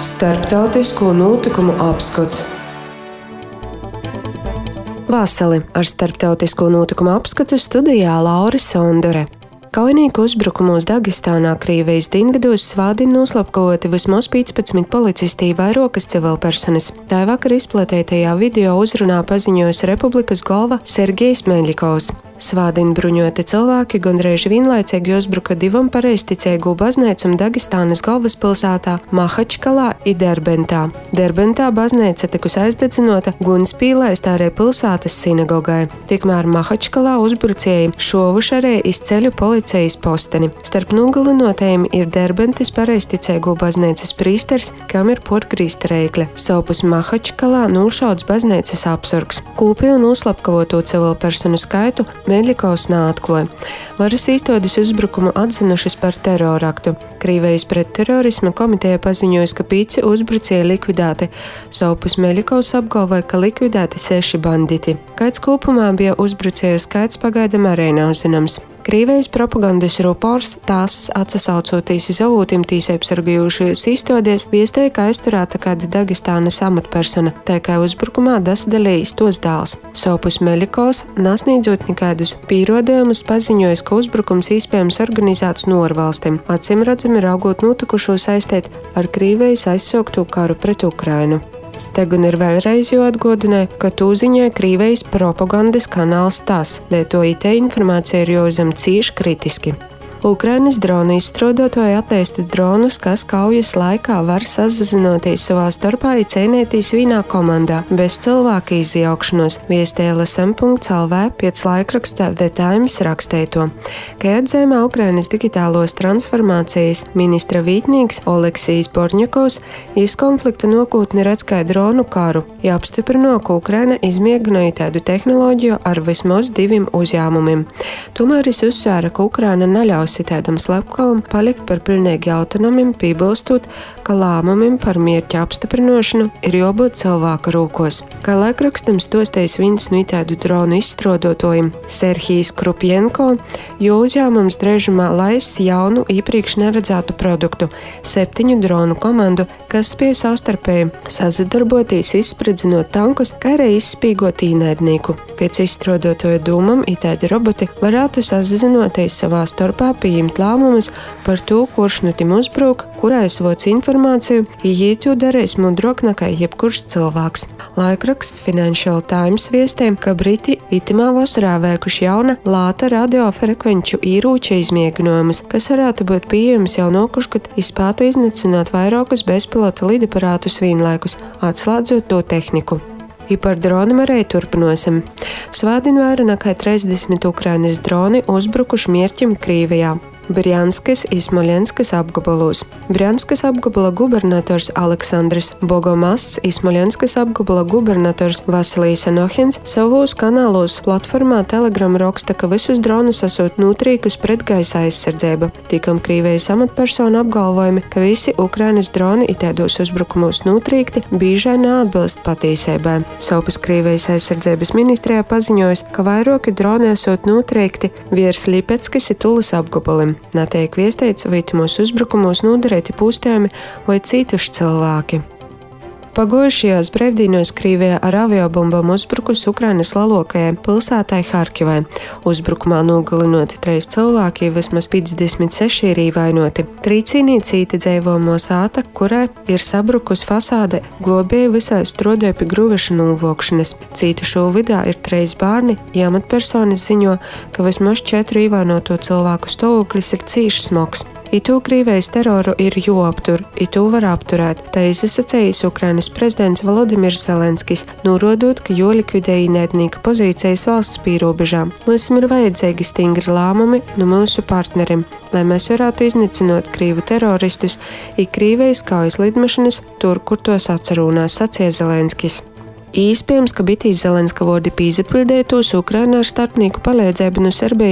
Starptautisko notikumu apskats. Vasali ar starptautisko notikumu apskatu studijā Laura Sondore. Kaujinieku uzbrukumos Dagestānā Krievijas dienvidos svādi noslapkavoti vismaz 15 policisti vairākas civilpersonas. Tā vakar izplatītajā video uzrunā paziņojas Republikas galva Sergejs Meļikovs. Svādini bruņoti cilvēki gandrīz vienlaicīgi uzbruka divam pareizticīgu baznīcam Dagestānas galvaspilsētā Mahačkalā un Derbentā. Derbentā baznīca tikusi aizdedzinota gunspīlēs arī pilsētas sinagogai. Tikmēr Mahačkalā uzbrucēji šovuši arī iz ceļu policijas posteni. Starp nogalinotajiem ir Derbentas pareizticīgu baznīcas prīsters, kam ir porkrīsta reikle. Savpus Mahačkalā nūšauts baznīcas apsargs. Kūpi un uzslapkavoto civilpersonu skaitu Meļikovs neatklāja. Varas iestādes uzbrukumu atzinušas par teroraktu. Krievijas pretterorisma komiteja paziņojusi, ka 5 uzbrucēji likvidēti. Savpus Meļikovs apgalvoja, ka likvidēti 6 banditi. Kāds kopumā bija uzbrucēju skaits pagaidām arī nav zināms. Krievijas propagandas rupors tās atsaucoties uz avotiem tīsēm sargājušajās iestādes viestēja, ka aizturēta kāda Dagestānas amatpersona, tā kā uzbrukumā dasadalījis tos dēls. Savpus Meļikovs, nesniedzot nekādus pierādījumus, paziņoja, ka uzbrukums iespējams organizēts no ārvalstīm, acīmredzami raugot notikušo saistīt ar Krievijas aizsākto karu pret Ukrainu. Te gan ir vēlreiz jāatgādina, ka tūziņoja Krievijas propagandas kanāls TASS, lietojot informāciju ir jāuzem cīši kritiski. Ukrainas dronu izstrādātāji attīsta dronus, kas kaujas laikā var sazinoties savā starpā un cīnīties vienā komandā, bez cilvēka izjaukšanos, viestēja LSM.lv pēc laikraksta The Times rakstīto. Kā atzīmē Ukrainas digitālos transformācijas ministra vītnieks Oleksijs Borņakovs, iz konflikta nākotni redz kā dronu karu, apstiprino, ka Ukraina izmēģināja tādu tehnoloģiju ar vismaz 2 uzņēmumiem. Tomēr es uzsvēra, ka Ukraina neļaus tādam slepkavam palikt par pilnīgi autonomiem, piebilstot, ka lēmumiem par mierķa apstiprināšanu ir jābūt cilvēka rūkos. Kā laikrakstam stostējis viens no tādu dronu izstrādātājiem Serhijs Krupjenko, jo uzņēmums drīzumā laists jaunu iepriekš neredzētu produktu - 7 dronu komandu, kas spēj savstarpēji sadarboties, izspridzinot tankus, kā arī izspīgot ienaidnieku. Pēc izstrādātāja dūmam tādi roboti varētu sazinoties savā starpā, pieņemt lēmumus par to, kurš no tiem uzbruk, kurā aizvoc informāciju, ja to darīs mudrāk nekā jebkurš cilvēks. Laikraksts Financial Times viestēm, ka Briti itimā vasarā veikuši jauna lāta radiofrekvenču ieroča izmēģinājumus, kas varētu būt pieejams jau nākošgad, spētu iznīcināt vairākus bezpilota lidaparātus vienlaikus, atslēdzot to tehniku. I par droniem arī turpinosim. Svādien vairāk nekā 30 Ukrainas droni uzbrukuši mierķim Krievijā. Brjanskas un Smoļenskas apgabalos. Brjanskas apgabala gubernators Aleksandrs Bogomass un Smoļenskas apgabala gubernators Vasilijs Anohins savos kanālos platformā Telegram raksta, ka visus dronus esot notrīkus pretgaisa aizsardzība. Tikam Krievijas amatpersonu apgalvojumi, ka visi Ukrainas droni tādos uzbrukumos notrīkti biežai neatbilst patiesībai. Savpus Krievijas aizsardzības ministrijā paziņojas, ka vairāki droni esot notrīkti virs Ļipeckas un Tulas apgabaliem. Netiek viestīts, vai mūsu uzbrukumos noderēti pūstējumi vai cituši cilvēki. Pagājušajās brīvdienos Krievijā ar aviobombām uzbrukusi Ukrainas lielākajai pilsētai Harkivai. Uzbrukumā nogalinoti 3 cilvēki, vismaz 56 ir ievainoti. Trīcīnīcīti dzīvojamo sāta, kurai ir sabrukusi fasāde, globēja visai strādāja pie gruviešu novākšanas. Cītušo vidā ir 3 bērni, amatpersonas ziņo, ka vismaz 4 ievainoto cilvēku stāvoklis ir cīši smags. To Krievijas teroru ir jāaptur, to var apturēt, tā izsacījis Ukrainas prezidents Volodimirs Zelenskis, norādot, ka jālikvidē ienaidnieka pozīcijas valsts pierobežām. Mums ir vajadzīgi stingri lēmumi no mūsu partneriem, lai mēs varētu iznīcināt krīvu teroristus un Krievijas kaujas lidmašīnas tur, kur tos atcerūnās, sacīja Zelenskis. Iespējams, ka bitīs Zelenska vārdi pīzapildētos Ukrainā ar starpnieku palīdzību no Serbijas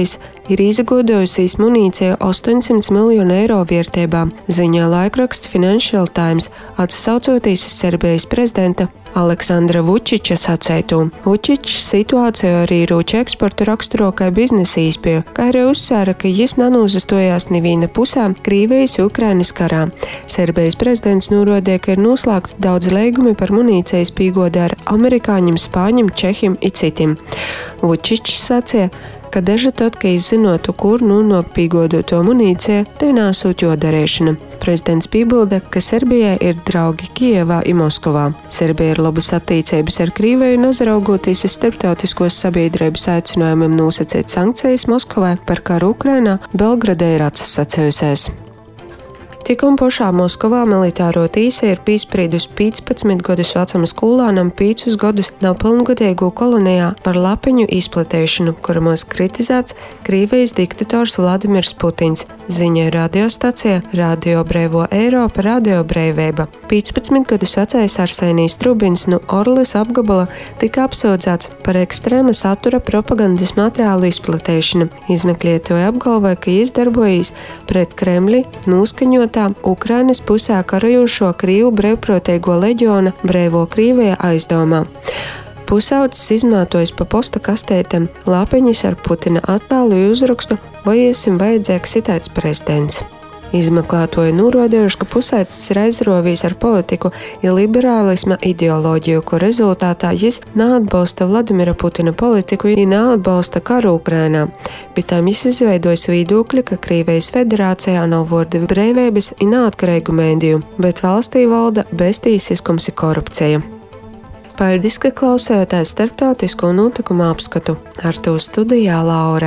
ir izgūdojusies munīciju 800 miljonu eiro vērtībā, ziņo laikraksts Financial Times, atsaucoties uz Serbijas prezidenta Aleksandra Vučiča sacīto. Vučičs situāciju ar ieroču eksportu raksturo kā biznesa īspēju, kā arī uzsvēra, ka viņš nenūzastojās neviena pusē Krievijas Ukrainas karā. Serbijas prezidents norādīja, ka ir noslēgti daudz līgumi par munīcijas pīgodu ar amerikāņiem, spāņiem, čehiem un citiem. Vučičs sacīja, ka daži tad, ka izzinotu, kur nonāk pīgodoto munīcija, te nāsot jodarēšana. Prezidents piebilda, ka Serbijai ir draugi Kijevā un Moskavā. Serbija ir labas attiecības ar Krieviju un azaraugoties uz starptautiskos sabiedrības aicinājumiem nosacīt sankcijas Moskavai par karu Ukrainā, Belgrada ir atsacējusies. Tikun pašā Moskavā militāro tīsa ir piespriedusi 15 gadus vecam skolānam 5 gadus nepilngadīgu kolonijā par lapiņu izplatēšanu, kuramos kritizēts Krievijas diktators Vladimirs Putins, ziņoja radiostacija Radio Brīvo Eiropa Radio Brīvība. 15 gadus vecais Arsenijs Trubins no Orles apgabala tika apsūdzēts par ekstrēma satura propagandas materiālu izplatēšanu. Izmeklētāji apgalvoja, ka viņš darbojas pret Kremli noskaņotā Ukrainas pusē karajošo Krievu brīvprātīgo leģiona Brīvo Krievija aizdomā. Pusaudzis izmantojas pa posta kastētēm lapiņas ar Putina attēlu uzrakstu vai iesim vajadzīgs itāts prezidents. Izmeklētāji norādījuši, ka pusaudzis ir aizrovījis ar politiku un liberālisma ideoloģiju, ko rezultātā viņš neatbalsta Vladimira Putina politiku un neatbalsta karu Ukrainā. Bet tam viņš izveidojis viedokli, ka Krievijas federācijā nav vārda brīvības un neatkarīgu mēdīju, bet valstī valda beztiesiskums un korupcija. Paldies, ka klausījāties starptautisko notikumu apskatu. Ar to studijā Laura.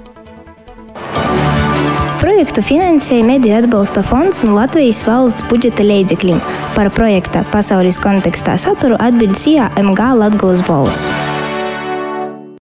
Projektu finansēja Mediju atbalsta fonds no Latvijas valsts budžeta līdzekļiem. Par projekta pasaules kontekstā saturu atbild SIA MG Latgolas balss.